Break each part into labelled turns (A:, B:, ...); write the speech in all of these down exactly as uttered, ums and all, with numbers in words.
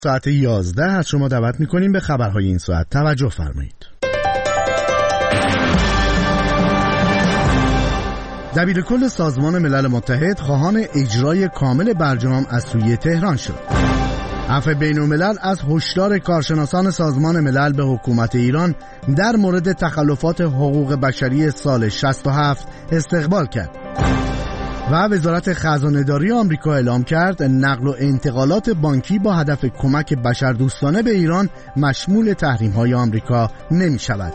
A: ساعت یازده از شما دعوت می‌کنیم به خبرهای این ساعت توجه فرمایید. دبیرکل سازمان ملل متحد خواهان اجرای کامل برجام از سوی تهران شد. عفو بین‌الملل از هشدار کارشناسان سازمان ملل به حکومت ایران در مورد تخلفات حقوق بشری سال شصت و هفت استقبال کرد. و وزارت خزانه‌داری آمریکا اعلام کرد نقل و انتقالات بانکی با هدف کمک بشردوستانه به ایران مشمول تحریم‌های آمریکا نمی‌شود.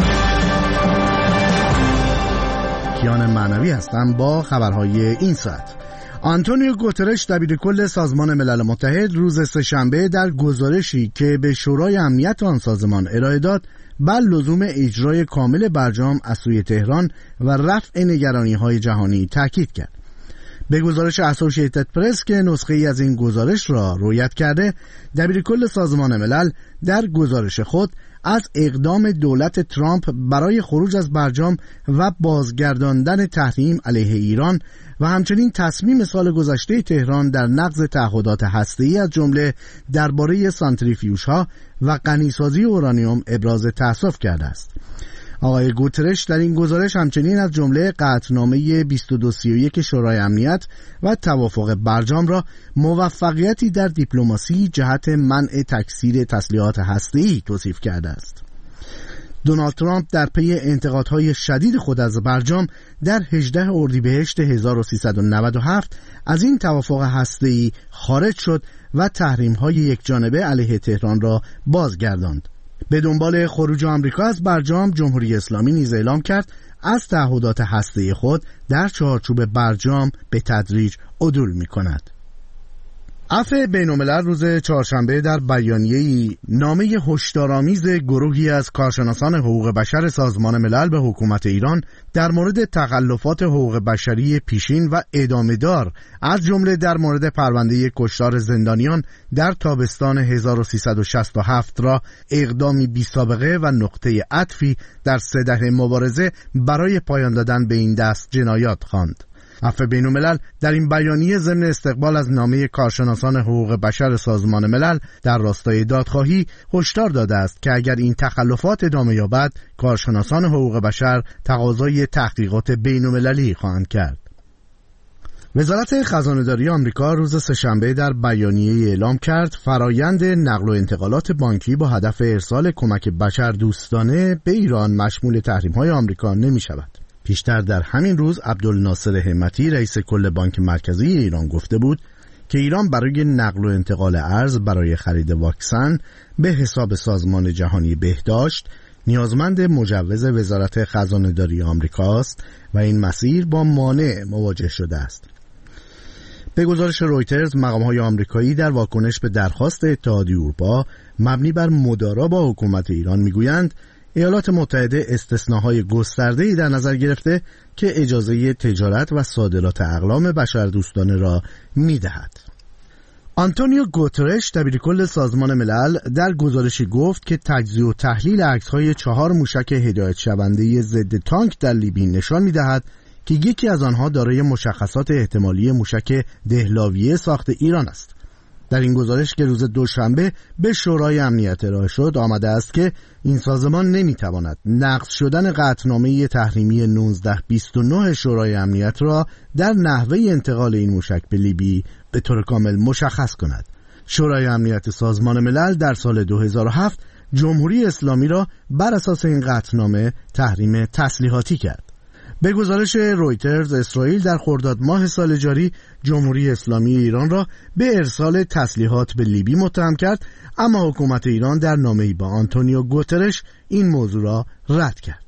A: کیان معنوی هستم با خبرهای این ساعت. آنتونیو گوترش دبیرکل سازمان ملل متحد روز سه‌شنبه در گزارشی که به شورای امنیت آن سازمان ارائه داد بر لزوم اجرای کامل برجام از سوی تهران و رفع نگرانی‌های جهانی تاکید کرد. به گزارش اسوسییتد پرس که نسخه‌ای از این گزارش را روایت کرده، دبیرکل سازمان ملل در گزارش خود از اقدام دولت ترامپ برای خروج از برجام و بازگرداندن تحریم علیه ایران و همچنین تصمیم سال گذشته تهران در نقض تعهدات هسته‌ای از جمله درباره سانتریفیوژها و غنیسازی اورانیوم ابراز تأسف کرده است. آقای گوترش در این گزارش همچنین از جمله قطعنامه بیست و دو سی و یک شورای امنیت و توافق برجام را موفقیتی در دیپلماسی جهت منع تکثیر تسلیحات هسته‌ای توصیف کرده است. دونالد ترامپ در پی انتقادهای شدید خود از برجام در هجدهم اردیبهشت هزار و سیصد و نود و هفت از این توافق هسته‌ای خارج شد و تحریم‌های یکجانبه علیه تهران را بازگرداند. به دنبال خروج آمریکا از برجام، جمهوری اسلامی نیز اعلام کرد از تعهدات هسته‌ای خود در چارچوب برجام به تدریج عدول می‌کند. عفو بین‌الملل روز چهارشنبه در بیانیه‌ای نامه هشدارآمیز گروهی از کارشناسان حقوق بشر سازمان ملل به حکومت ایران در مورد تخلفات حقوق بشری پیشین و ادامه‌دار از جمله در مورد پرونده کشتار زندانیان در تابستان هزار و سیصد و شصت و هفت را اقدامی بی‌سابقه و نقطه عطفی در سه دهه مبارزه برای پایان دادن به این دست جنایات خواند. عفو بین‌الملل در این بیانیه ضمن استقبال از نامه کارشناسان حقوق بشر سازمان ملل در راستای دادخواهی هشدار داده است که اگر این تخلفات ادامه یابد، کارشناسان حقوق بشر تقاضای تحقیقات بین‌المللی خواهند کرد. وزارت خزانه‌داری آمریکا روز سه‌شنبه در بیانیه اعلام کرد فرایند نقل و انتقالات بانکی با هدف ارسال کمک بشردوستانه به ایران مشمول تحریم‌های آمریکا نمی‌شود. پیشتر در همین روز عبدالناصر همتی رئیس کل بانک مرکزی ایران گفته بود که ایران برای نقل و انتقال ارز برای خرید واکسن به حساب سازمان جهانی بهداشت نیازمند مجوز وزارت خزانه‌داری آمریکاست و این مسیر با مانع مواجه شده است. به گزارش رویترز، مقام‌های آمریکایی در واکنش به درخواست اتحادیه اروپا مبنی بر مدارا با حکومت ایران میگویند ایالات متحده استثناهای گسترده‌ای در نظر گرفته که اجازه تجارت و صادرات اقلام بشردوستانه را می‌دهد. آنتونیو گوترش دبیرکل سازمان ملل در گزارشی گفت که تجزیه و تحلیل عکس‌های چهار موشک هدایت شونده ضد تانک در لیبی نشان می‌دهد که یکی از آنها دارای مشخصات احتمالی موشک دهلاویه ساخت ایران است. در این گزارش که روز دوشنبه به شورای امنیت ارائه شد آمده است که این سازمان نمیتواند نقض شدن قطعنامه تحریمی نوزده بیست و نه شورای امنیت را در نحوه انتقال این موشک به لیبی به طور کامل مشخص کند. شورای امنیت سازمان ملل در سال دو هزار و هفت جمهوری اسلامی را بر اساس این قطعنامه تحریم تسلیحاتی کرد. به گزارش رویترز، اسرائیل در خرداد ماه سال جاری جمهوری اسلامی ایران را به ارسال تسلیحات به لیبی متهم کرد، اما حکومت ایران در نامه‌ای با آنتونیو گوترش این موضوع را رد کرد.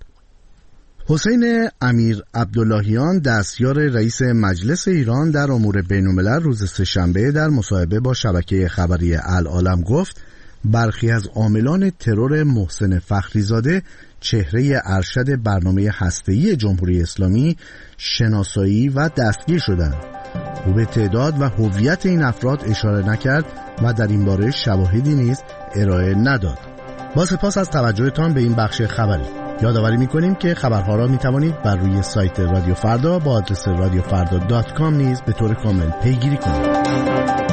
A: حسین امیر عبداللهیان دستیار رئیس مجلس ایران در امور بین‌الملل روز سه‌شنبه در مصاحبه با شبکه خبری العالم گفت برخی از عاملان ترور محسن فخریزاده چهره ارشد برنامه هسته‌ای جمهوری اسلامی شناسایی و دستگیر شدند. او به تعداد و هویت این افراد اشاره نکرد و در این باره شواهدی نیز ارائه نداد. با سپاس از توجهتان به این بخش خبری. یادآوری می‌کنیم که خبرها را می‌توانید بر روی سایت رادیو فردا با آدرس رادیو فردا دات کام نیز به طور کامل پیگیری کنید.